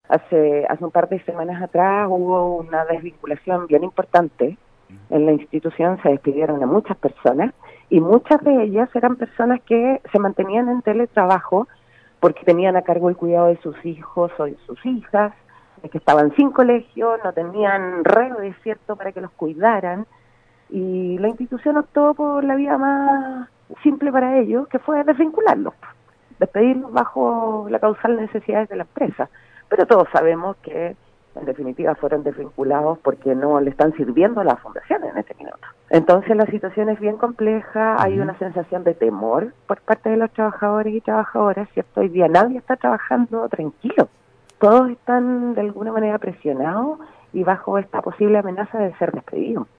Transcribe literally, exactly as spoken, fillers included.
Hace, hace un par de semanas atrás hubo una desvinculación bien importante en la institución, se despidieron a muchas personas y muchas de ellas eran personas que se mantenían en teletrabajo porque tenían a cargo el cuidado de sus hijos o de sus hijas, que estaban sin colegio, no tenían redes, ¿cierto?, para que los cuidaran, y la institución optó por la vía más simple para ellos, que fue desvincularlos, despedirlos bajo la causal necesidades de la empresa. Pero todos sabemos que en definitiva fueron desvinculados porque no le están sirviendo a la fundación en este minuto. Entonces la situación es bien compleja, uh-huh. Hay una sensación de temor por parte de los trabajadores y trabajadoras, ¿cierto? Hoy día nadie está trabajando tranquilo, todos están de alguna manera presionados y bajo esta posible amenaza de ser despedidos.